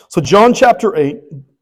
So John chapter 8,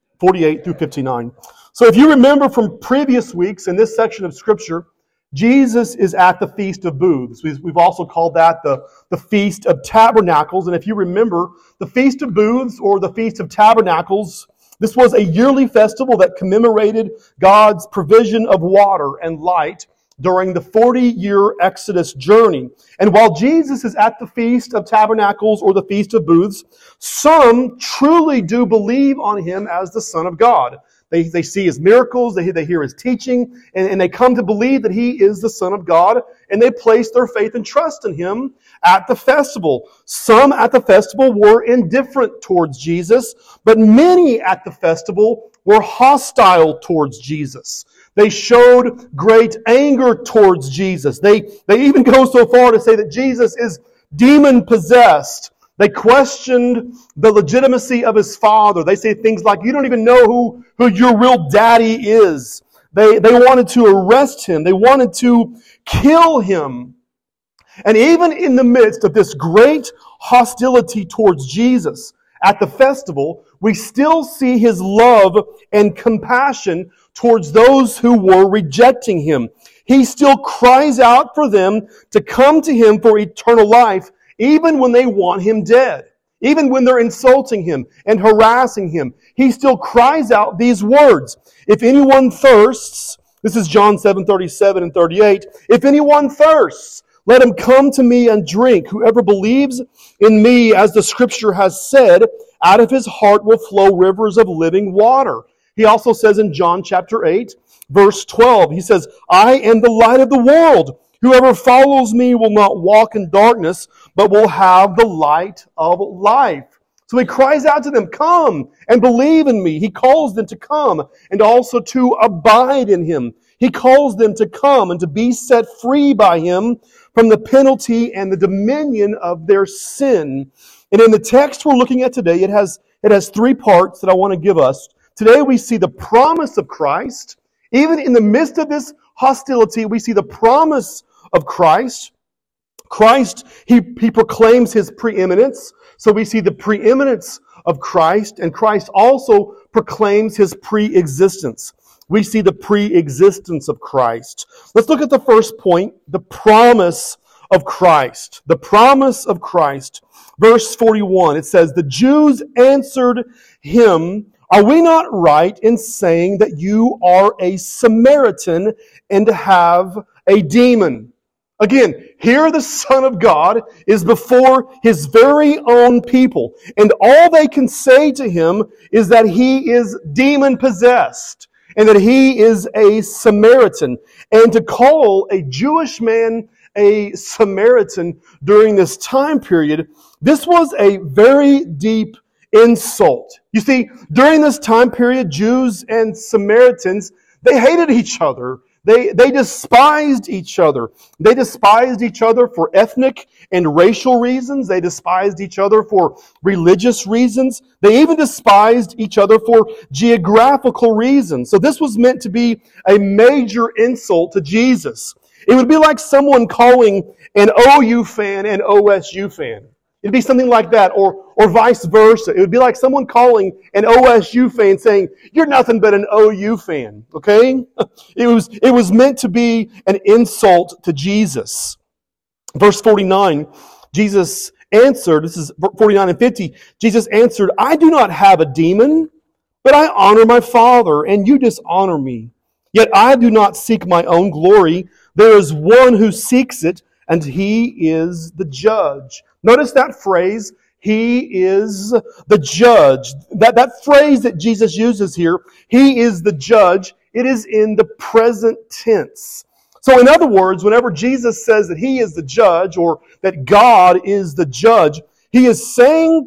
48 through 59. So if you remember from previous weeks in this section of Scripture, Jesus is at the Feast of Booths. We've also called that the Feast of Tabernacles. And if you remember, the Feast of Booths or the Feast of Tabernacles, this was a yearly festival that commemorated God's provision of water and light during the 40-year Exodus journey. And while Jesus is at the Feast of Tabernacles or the Feast of Booths, some truly do believe on Him as the Son of God. They see His miracles, they hear His teaching, and they come to believe that He is the Son of God, and they place their faith and trust in Him at the festival. Some at the festival were indifferent towards Jesus, but many at the festival were hostile towards Jesus. They showed great anger towards Jesus. They even go so far to say that Jesus is demon-possessed. They questioned the legitimacy of His Father. They say things like, you don't even know who your real daddy is. They wanted to arrest Him. They wanted to kill Him. And even in the midst of this great hostility towards Jesus at the festival, we still see His love and compassion towards those who were rejecting Him. He still cries out for them to come to Him for eternal life, even when they want Him dead. Even when they're insulting Him and harassing Him. He still cries out these words. If anyone thirsts, this is John 7:37 and 38. If anyone thirsts, let him come to me and drink. Whoever believes in me, as the Scripture has said, out of his heart will flow rivers of living water. He also says in John chapter 8, verse 12, He says, I am the light of the world. Whoever follows me will not walk in darkness, but will have the light of life. So He cries out to them, come and believe in me. He calls them to come and also to abide in Him. He calls them to come and to be set free by Him from the penalty and the dominion of their sin. And in the text we're looking at today, it has three parts that I want to give us. Today we see the promise of Christ. Even in the midst of this hostility, we see the promise of Christ. Christ, He proclaims His preeminence. So we see the preeminence of Christ, and Christ also proclaims His pre-existence. We see the pre-existence of Christ. Let's look at the first point, the promise of Christ. The promise of Christ. Verse 41, it says, the Jews answered Him, are we not right in saying that you are a Samaritan and have a demon? Again, here the Son of God is before His very own people, and all they can say to Him is that He is demon-possessed and that He is a Samaritan. And to call a Jewish man a Samaritan during this time period, this was a very deep insult. You see, during this time period, Jews and Samaritans, they hated each other. They despised each other. They despised each other for ethnic and racial reasons. They despised each other for religious reasons. They even despised each other for geographical reasons. So this was meant to be a major insult to Jesus. It would be like someone calling an OU fan an OSU fan. It'd be something like that, or vice versa. It would be like someone calling an OSU fan saying, you're nothing but an OU fan, okay? It was meant to be an insult to Jesus. Verse 49, Jesus answered, this is 49 and 50, Jesus answered, I do not have a demon, but I honor my Father, and you dishonor me. Yet I do not seek my own glory. There is one who seeks it, and He is the judge. Notice that phrase, He is the judge. That phrase that Jesus uses here, He is the judge, it is in the present tense. So in other words, whenever Jesus says that He is the judge or that God is the judge, He is saying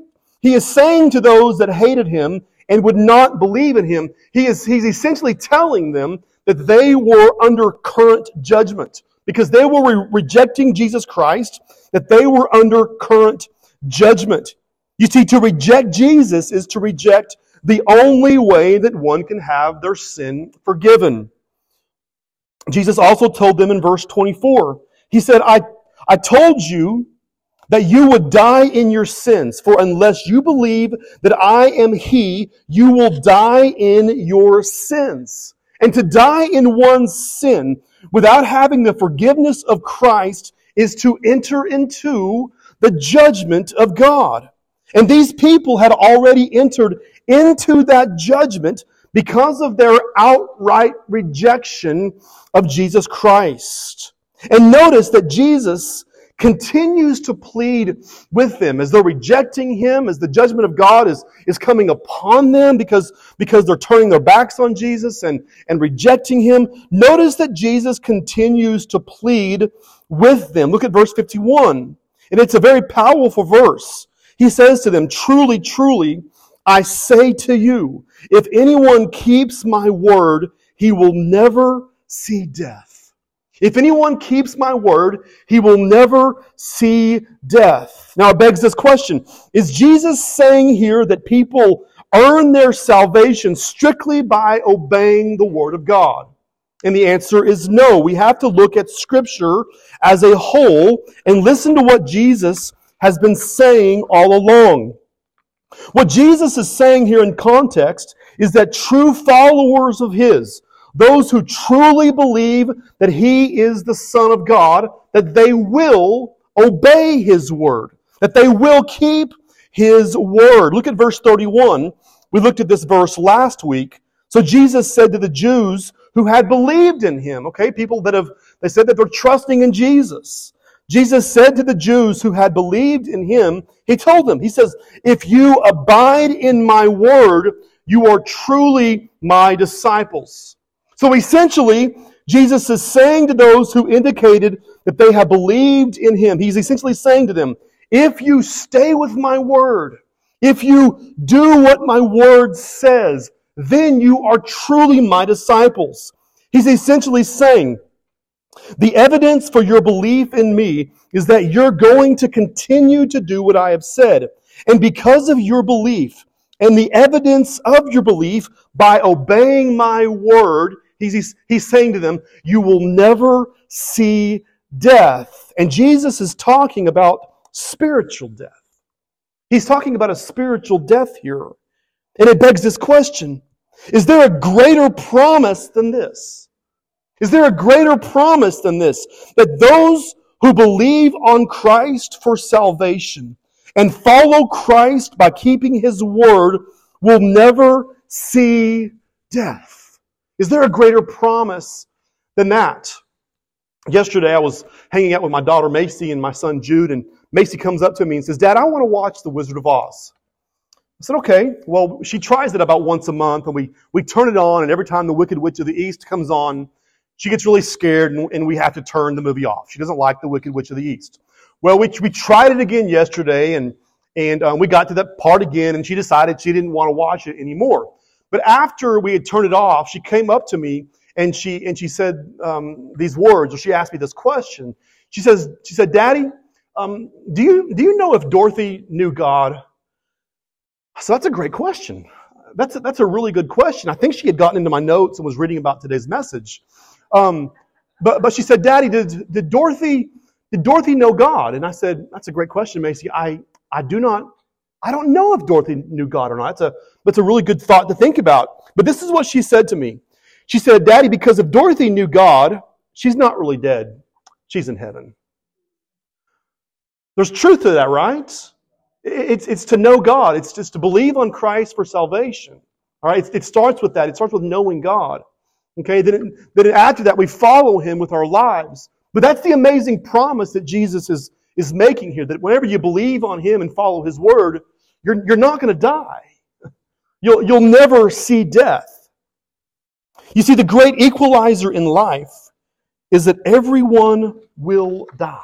to those that hated Him and would not believe in Him, He's essentially telling them that they were under current judgment. Because they were rejecting Jesus Christ, that they were under current judgment. You see, to reject Jesus is to reject the only way that one can have their sin forgiven. Jesus also told them in verse 24, He said, I told you that you would die in your sins. For unless you believe that I am He, you will die in your sins. And to die in one's sin without having the forgiveness of Christ is to enter into the judgment of God. And these people had already entered into that judgment because of their outright rejection of Jesus Christ. And notice that Jesus continues to plead with them as they're rejecting Him, as the judgment of God is coming upon them because they're turning their backs on Jesus and rejecting Him. Notice that Jesus continues to plead with them. Look at verse 51. And it's a very powerful verse. He says to them, "Truly, truly, I say to you, if anyone keeps my word, he will never see death." If anyone keeps my word, he will never see death. Now it begs this question. Is Jesus saying here that people earn their salvation strictly by obeying the word of God? And the answer is no. We have to look at Scripture as a whole and listen to what Jesus has been saying all along. What Jesus is saying here in context is that true followers of His, those who truly believe that He is the Son of God, that they will obey His word, that they will keep His word. Look at verse 31. We looked at this verse last week. So Jesus said to the Jews who had believed in Him, okay, people they said that they're trusting in Jesus. Jesus said to the Jews who had believed in Him, He told them, He says, "If you abide in my word, you are truly my disciples." So essentially, Jesus is saying to those who indicated that they have believed in Him, He's essentially saying to them, if you stay with my word, if you do what my word says, then you are truly my disciples. He's essentially saying, the evidence for your belief in me is that you're going to continue to do what I have said. And because of your belief and the evidence of your belief by obeying my word, he's saying to them, you will never see death. And Jesus is talking about spiritual death. He's talking about a spiritual death here. And it begs this question, is there a greater promise than this? Is there a greater promise than this? That those who believe on Christ for salvation and follow Christ by keeping His word will never see death. Is there a greater promise than that? Yesterday I was hanging out with my daughter Macy and my son Jude, and Macy comes up to me and says, "Dad, I want to watch The Wizard of Oz." I said, "Okay." Well, she tries it about once a month, and we turn it on, and every time the Wicked Witch of the East comes on, she gets really scared, and we have to turn the movie off. She doesn't like the Wicked Witch of the East. Well, we tried it again yesterday, and we got to that part again, and she decided she didn't want to watch it anymore. But after we had turned it off, she came up to me, and she said these words, or she asked me this question. She said, "Daddy, do you know if Dorothy knew God?" So that's a great question. That's a really good question. I think she had gotten into my notes and was reading about today's message. But she said, "Daddy, did Dorothy know God?" And I said, "That's a great question, Macy. I don't know if Dorothy knew God or not. That's a really good thought to think about." But this is what she said to me. She said, "Daddy, because if Dorothy knew God, she's not really dead. She's in heaven." There's truth to that, right? It's to know God. It's just to believe on Christ for salvation. All right, it starts with that. It starts with knowing God. Okay, then after that we follow Him with our lives. But that's the amazing promise that Jesus is making here. That whenever you believe on Him and follow His word, you're not going to die. You'll never see death. You see, the great equalizer in life is that everyone will die.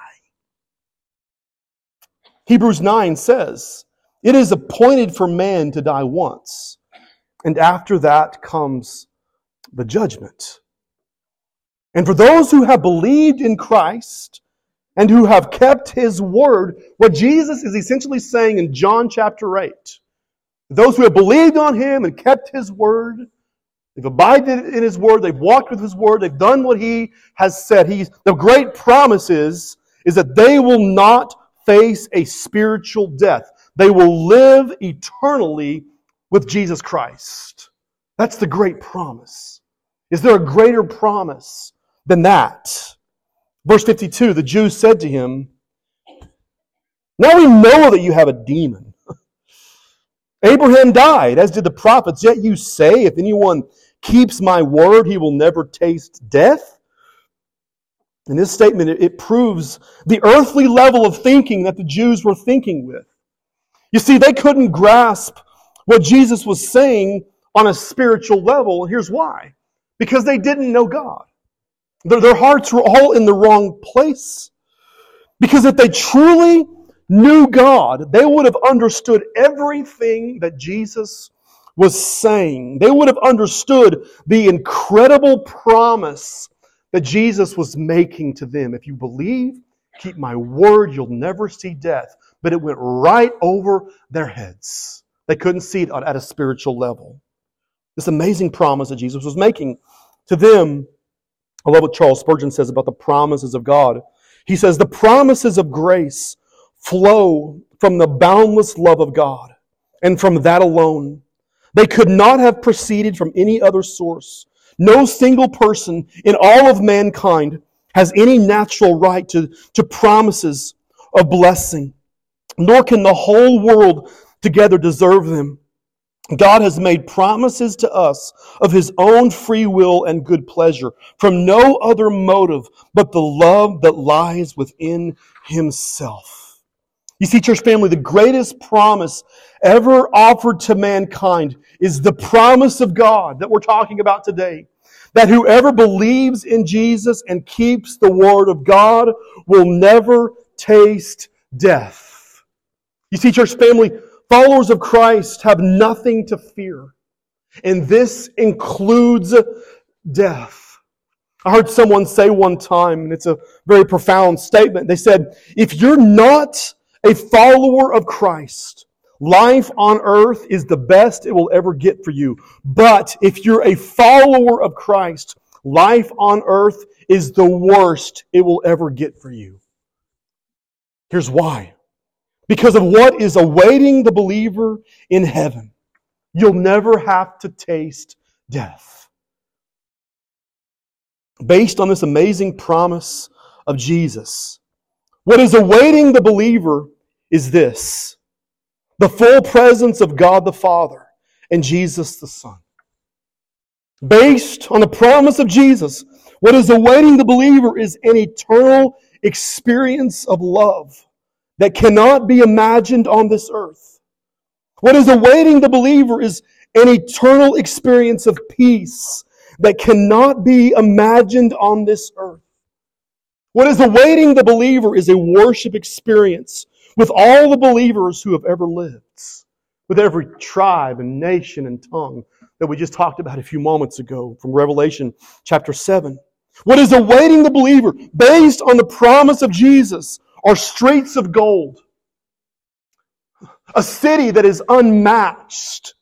Hebrews 9 says, "It is appointed for man to die once, and after that comes the judgment." And for those who have believed in Christ and who have kept His word, what Jesus is essentially saying in John chapter 8, those who have believed on Him and kept His word, they've abided in His word, they've walked with His word, they've done what He has said. The great promise is that they will not face a spiritual death. They will live eternally with Jesus Christ. That's the great promise. Is there a greater promise than that? Verse 52, the Jews said to him, "Now we know that you have a demon. Abraham died, as did the prophets, yet you say, if anyone keeps my word, he will never taste death." In this statement, it proves the earthly level of thinking that the Jews were thinking with. You see, they couldn't grasp what Jesus was saying on a spiritual level. And here's why. Because they didn't know God. Their hearts were all in the wrong place. Because if they truly knew God, they would have understood everything that Jesus was saying. They would have understood the incredible promise that Jesus was making to them. If you believe, keep my word, you'll never see death. But it went right over their heads. They couldn't see it at a spiritual level. This amazing promise that Jesus was making to them. I love what Charles Spurgeon says about the promises of God. He says, the promises of grace flow from the boundless love of God, and from that alone. They could not have proceeded from any other source. No single person in all of mankind has any natural right to promises of blessing, nor can the whole world together deserve them. God has made promises to us of His own free will and good pleasure, from no other motive but the love that lies within Himself. You see, church family, the greatest promise ever offered to mankind is the promise of God that we're talking about today. That whoever believes in Jesus and keeps the Word of God will never taste death. You see, church family, followers of Christ have nothing to fear. And this includes death. I heard someone say one time, and it's a very profound statement. They said, if you're not a follower of Christ, life on earth is the best it will ever get for you. But if you're a follower of Christ, life on earth is the worst it will ever get for you. Here's why. Because of what is awaiting the believer in heaven. You'll never have to taste death. Based on this amazing promise of Jesus, what is awaiting the believer is this: the full presence of God the Father and Jesus the Son. Based on the promise of Jesus, what is awaiting the believer is an eternal experience of love that cannot be imagined on this earth. What is awaiting the believer is an eternal experience of peace that cannot be imagined on this earth. What is awaiting the believer is a worship experience with all the believers who have ever lived, with every tribe and nation and tongue that we just talked about a few moments ago from Revelation chapter 7. What is awaiting the believer, based on the promise of Jesus, are streets of gold, a city that is unmatched,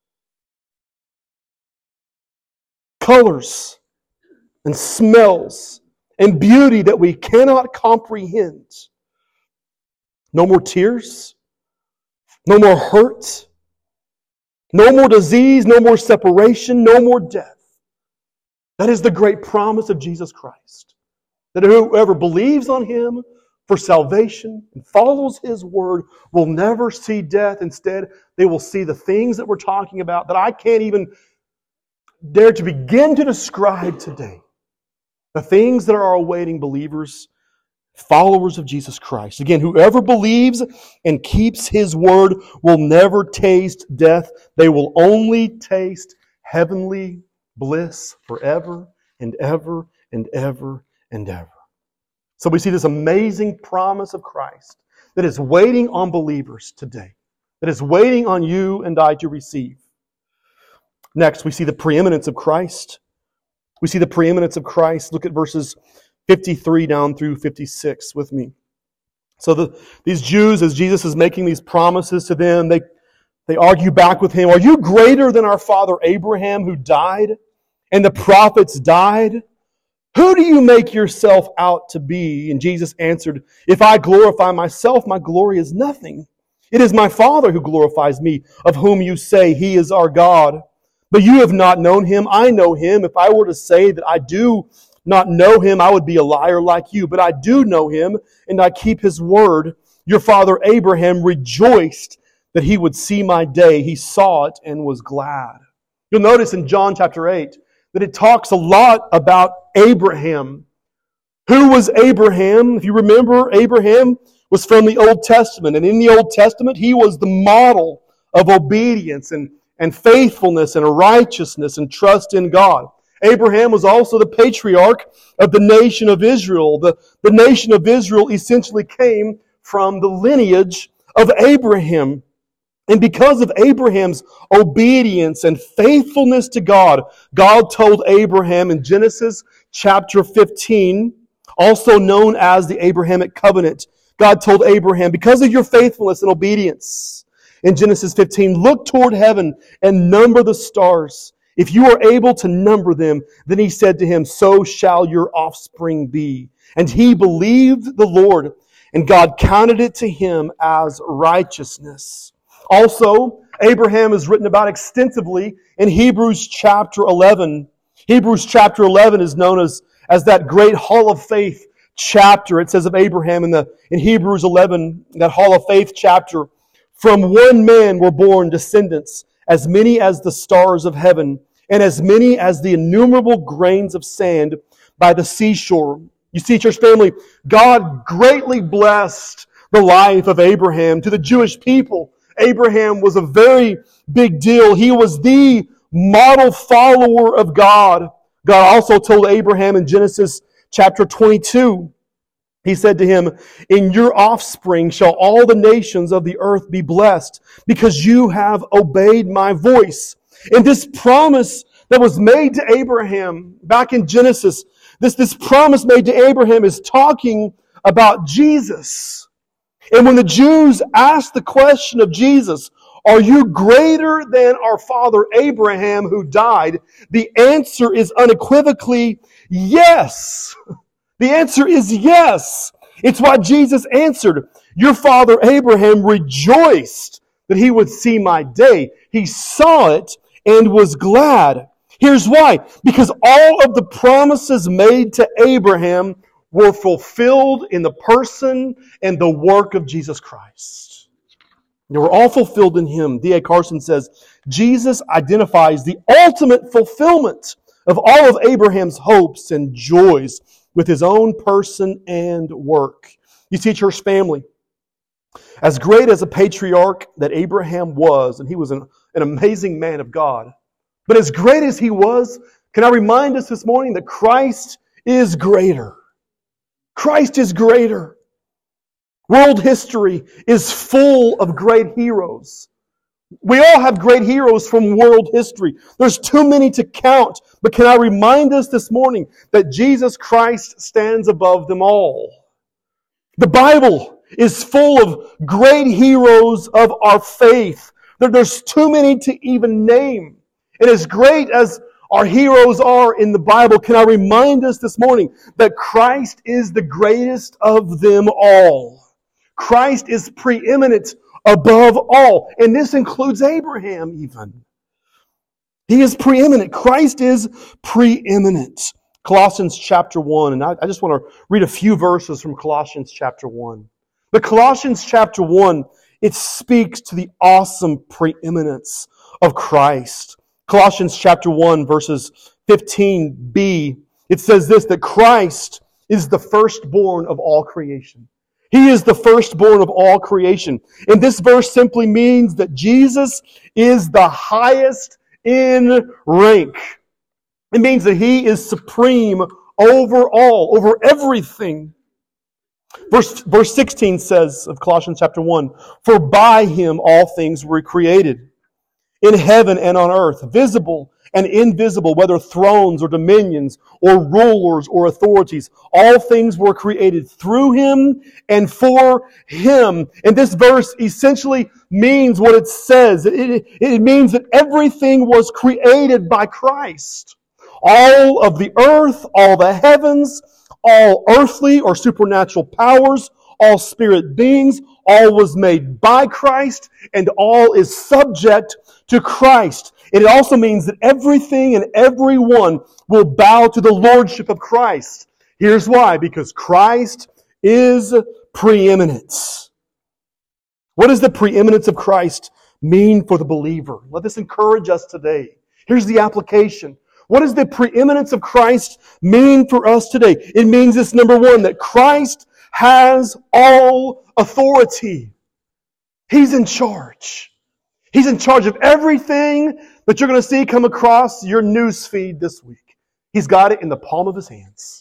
colors and smells and beauty that we cannot comprehend. No more tears, no more hurt, no more disease, no more separation, no more death. That is the great promise of Jesus Christ. That whoever believes on Him for salvation and follows His Word will never see death. Instead, they will see the things that we're talking about that I can't even dare to begin to describe today. The things that are awaiting believers, followers of Jesus Christ. Again, whoever believes and keeps His Word will never taste death. They will only taste heavenly bliss forever and ever and ever and ever. So we see this amazing promise of Christ that is waiting on believers today, that is waiting on you and I to receive. Next, we see the preeminence of Christ. We see the preeminence of Christ. Look at verses 53 down through 56 with me. So these Jews, as Jesus is making these promises to them, they argue back with Him. Are you greater than our father Abraham, who died, and the prophets died? Who do you make yourself out to be? And Jesus answered, if I glorify myself, my glory is nothing. It is my Father who glorifies me, of whom you say He is our God. But you have not known Him. I know Him. If I were to say that I do not know Him, I would be a liar like you. But I do know Him, and I keep His word. Your father Abraham rejoiced that he would see my day. He saw it and was glad. You'll notice in John chapter 8 that it talks a lot about Abraham. Who was Abraham? If you remember, Abraham was from the Old Testament. And in the Old Testament, he was the model of obedience and faithfulness and righteousness and trust in God. Abraham was also the patriarch of the nation of Israel. The nation of Israel essentially came from the lineage of Abraham. And because of Abraham's obedience and faithfulness to God, God told Abraham in Genesis chapter 15, also known as the Abrahamic covenant, God told Abraham, because of your faithfulness and obedience, in Genesis 15, look toward heaven and number the stars. If you are able to number them, then he said to him, so shall your offspring be. And he believed the Lord, and God counted it to him as righteousness. Also, Abraham is written about extensively in Hebrews chapter 11. Hebrews chapter 11 is known as that great hall of faith chapter. It says of Abraham in Hebrews 11, that hall of faith chapter, from one man were born descendants, as many as the stars of heaven, and as many as the innumerable grains of sand by the seashore. You see, church family, God greatly blessed the life of Abraham. To the Jewish people, Abraham was a very big deal. He was the model follower of God. God also told Abraham in Genesis chapter 22, He said to him, in your offspring shall all the nations of the earth be blessed, because you have obeyed my voice. And this promise that was made to Abraham back in Genesis, this promise made to Abraham is talking about Jesus. And when the Jews asked the question of Jesus, are you greater than our father Abraham who died? The answer is unequivocally yes. The answer is yes. It's why Jesus answered, your father Abraham rejoiced that he would see my day. He saw it and was glad. Here's why. Because all of the promises made to Abraham were fulfilled in the person and the work of Jesus Christ. They were all fulfilled in Him. D.A. Carson says, Jesus identifies the ultimate fulfillment of all of Abraham's hopes and joys with His own person and work. You see, church family, as great as a patriarch that Abraham was, and he was an amazing man of God, but as great as he was, can I remind us this morning that Christ is greater. Christ is greater. World history is full of great heroes. We all have great heroes from world history. There's too many to count. But can I remind us this morning that Jesus Christ stands above them all? The Bible is full of great heroes of our faith. There's too many to even name. And as great as our heroes are in the Bible, can I remind us this morning that Christ is the greatest of them all? Christ is preeminent above all. And this includes Abraham even. He is preeminent. Christ is preeminent. Colossians chapter 1. And I just want to read a few verses from Colossians chapter 1. But Colossians chapter 1, it speaks to the awesome preeminence of Christ. Colossians chapter 1, verses 15b, it says this, that Christ is the firstborn of all creation. He is the firstborn of all creation. And this verse simply means that Jesus is the highest in rank. It means that He is supreme over all, over everything. Verse 16 says of Colossians chapter 1, for by Him all things were created, in heaven and on earth, visible and invisible, whether thrones or dominions or rulers or authorities. All things were created through Him and for Him. And this verse essentially means what it says. It means that everything was created by Christ. All of the earth, all the heavens, all earthly or supernatural powers, all spirit beings, all was made by Christ, and all is subject to Christ. And it also means that everything and everyone will bow to the lordship of Christ. Here's why. Because Christ is preeminent. What does the preeminence of Christ mean for the believer? Let this encourage us today. Here's the application. What does the preeminence of Christ mean for us today? It means this, number one, that Christ has all authority. He's in charge. He's in charge of everything that you're going to see come across your news feed this week. He's got it in the palm of His hands.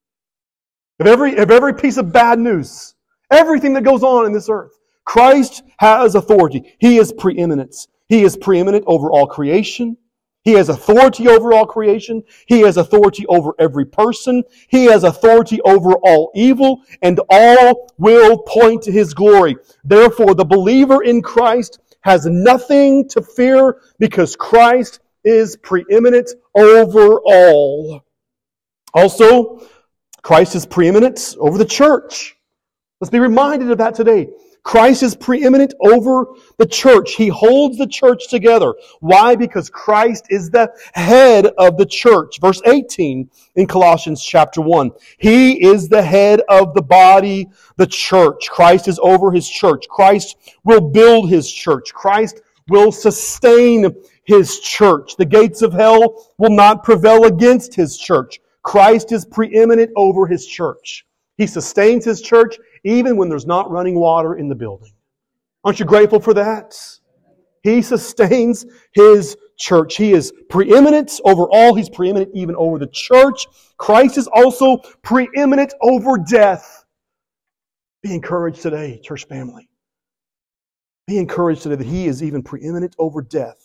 Of every piece of bad news, everything that goes on in this earth, Christ has authority. He is preeminent. He is preeminent over all creation. He has authority over all creation. He has authority over every person. He has authority over all evil, and all will point to His glory. Therefore, the believer in Christ has nothing to fear because Christ is preeminent over all. Also, Christ is preeminent over the church. Let's be reminded of that today. Christ is preeminent over the church. He holds the church together. Why? Because Christ is the head of the church. Verse 18 in Colossians chapter 1. He is the head of the body, the church. Christ is over His church. Christ will build His church. Christ will sustain His church. The gates of hell will not prevail against His church. Christ is preeminent over His church. He sustains His church even when there's not running water in the building. Aren't you grateful for that? He sustains His church. He is preeminent over all. He's preeminent even over the church. Christ is also preeminent over death. Be encouraged today, church family. Be encouraged today that He is even preeminent over death.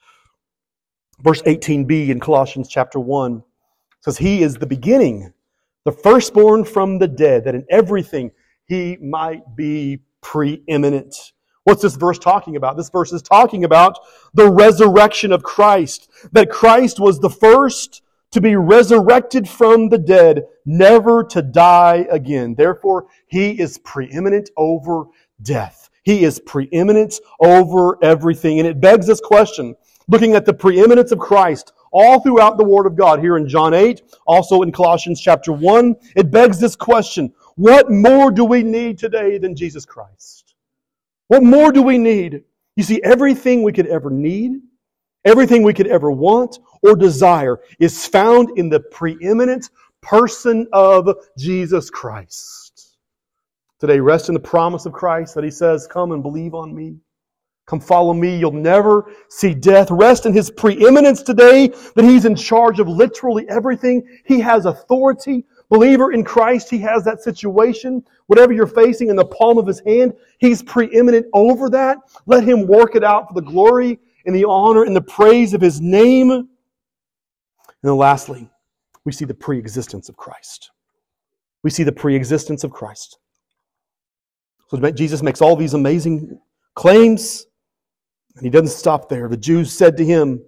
Verse 18b in Colossians chapter 1 says, He is the beginning, the firstborn from the dead, that in everything He might be preeminent. What's this verse talking about? This verse is talking about the resurrection of Christ. That Christ was the first to be resurrected from the dead, never to die again. Therefore, He is preeminent over death. He is preeminent over everything. And it begs this question, looking at the preeminence of Christ all throughout the Word of God, here in John 8, also in Colossians chapter 1, it begs this question, what more do we need today than Jesus Christ? What more do we need? You see, everything we could ever need, everything we could ever want or desire is found in the preeminent person of Jesus Christ. Today, rest in the promise of Christ that He says, come and believe on me. Come follow me. You'll never see death. Rest in His preeminence today, that He's in charge of literally everything. He has authority. Believer in Christ, He has that situation. Whatever you're facing in the palm of His hand, He's preeminent over that. Let Him work it out for the glory and the honor and the praise of His name. And then lastly, we see the preexistence of Christ. We see the preexistence of Christ. So Jesus makes all these amazing claims, and He doesn't stop there. The Jews said to Him,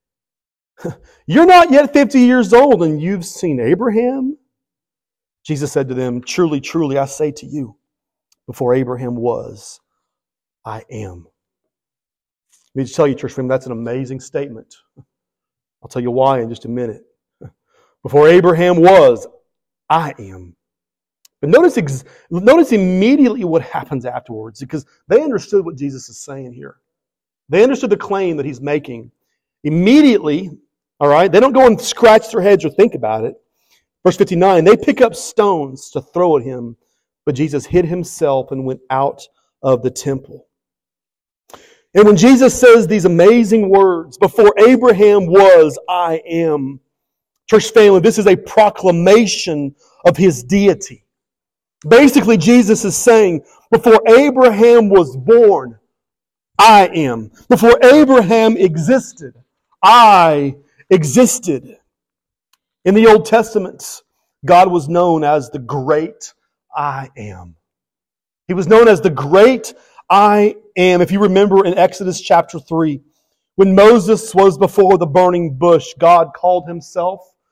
you're not yet 50 years old, and you've seen Abraham? Jesus said to them, truly, truly, I say to you, before Abraham was, I am. Let me just tell you, church family, that's an amazing statement. I'll tell you why in just a minute. Before Abraham was, I am. But notice immediately what happens afterwards, because they understood what Jesus is saying here. They understood the claim that He's making. Immediately, all right, they don't go and scratch their heads or think about it. Verse 59, they pick up stones to throw at Him, but Jesus hid Himself and went out of the temple. And when Jesus says these amazing words, before Abraham was, I am. Church family, this is a proclamation of His deity. Basically, Jesus is saying, before Abraham was born, I am. Before Abraham existed, I existed. In the Old Testament, God was known as the great I am. He was known as the great I am. If you remember in Exodus chapter 3, when Moses was before the burning bush, God called Himself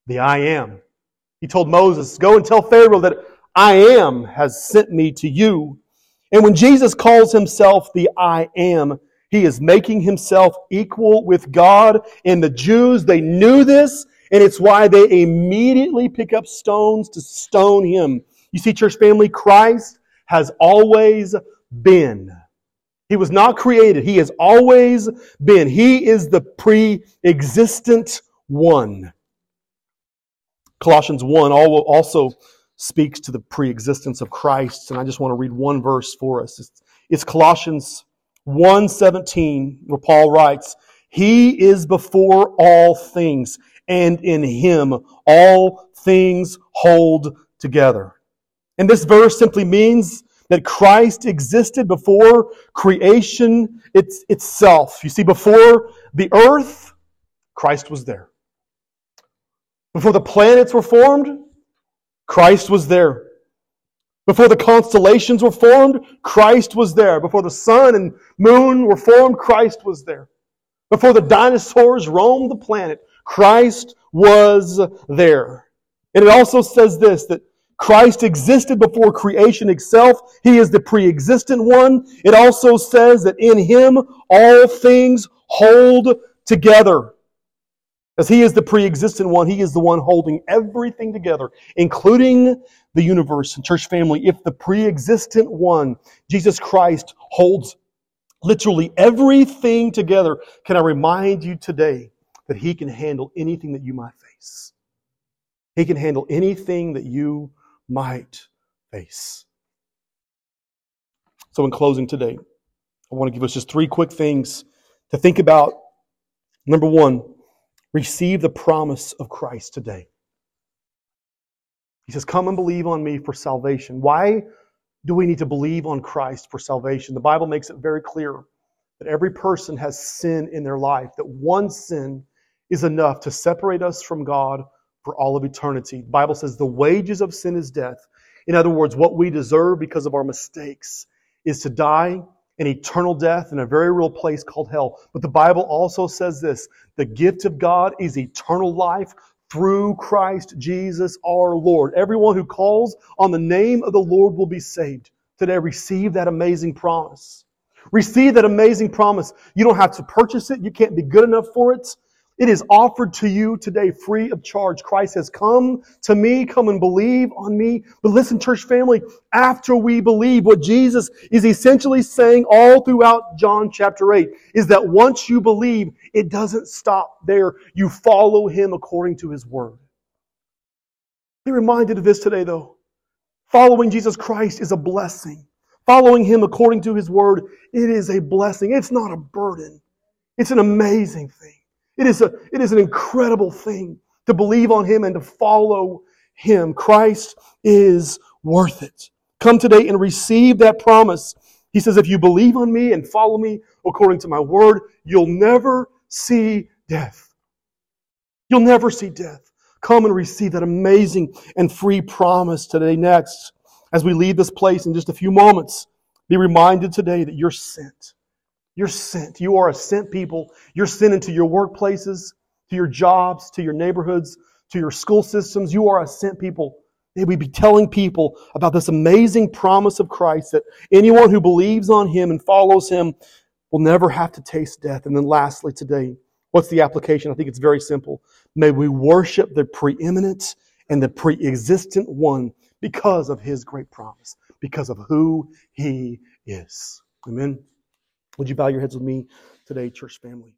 the I am. He told Moses, go and tell Pharaoh that I am has sent me to you. And when Jesus calls himself the I am, he is making himself equal with God. And the Jews, they knew this, and it's why they immediately pick up stones to stone him. You see, church family, Christ has always been. He was not created. He has always been. He is the pre-existent one. Colossians 1 also speaks to the pre-existence of Christ, and I just want to read one verse for us. It's Colossians 1:17, where Paul writes, He is before all things, and in Him all things hold together. And this verse simply means that Christ existed before creation itself. You see, before the earth, Christ was there. Before the planets were formed, Christ was there. Before the constellations were formed, Christ was there. Before the sun and moon were formed, Christ was there. Before the dinosaurs roamed the planet, Christ was there. And it also says this, that Christ existed before creation itself. He is the pre-existent one. It also says that in Him all things hold together. As He is the pre-existent one, He is the one holding everything together, including the universe. And church family, if the pre-existent one, Jesus Christ, holds literally everything together, can I remind you today that He can handle anything that you might face. He can handle anything that you might face. So in closing today, I want to give us just 3 quick things to think about. Number 1, receive the promise of Christ today. He says, come and believe on me for salvation. Why do we need to believe on Christ for salvation? The Bible makes it very clear that every person has sin in their life, that one sin is enough to separate us from God for all of eternity. The Bible says the wages of sin is death. In other words, what we deserve because of our mistakes is to die an eternal death in a very real place called hell. But the Bible also says this, the gift of God is eternal life through Christ Jesus our Lord. Everyone who calls on the name of the Lord will be saved. Today, receive that amazing promise. Receive that amazing promise. You don't have to purchase it. You can't be good enough for it. It is offered to you today free of charge. Christ says, come to me, come and believe on me. But listen, church family, after we believe, what Jesus is essentially saying all throughout John chapter 8 is that once you believe, it doesn't stop there. You follow Him according to His Word. Be reminded of this today, though. Following Jesus Christ is a blessing. Following Him according to His Word, it is a blessing. It's not a burden. It's an amazing thing. It is an incredible thing to believe on Him and to follow Him. Christ is worth it. Come today and receive that promise. He says, if you believe on me and follow me according to my word, you'll never see death. You'll never see death. Come and receive that amazing and free promise today. Next, as we leave this place in just a few moments, be reminded today that you're sent. You're sent. You are a sent people. You're sent into your workplaces, to your jobs, to your neighborhoods, to your school systems. You are a sent people. May we be telling people about this amazing promise of Christ that anyone who believes on Him and follows Him will never have to taste death. And then lastly today, what's the application? I think it's very simple. May we worship the preeminent and the pre-existent one because of His great promise, because of who He is. Amen. Would you bow your heads with me today, church family?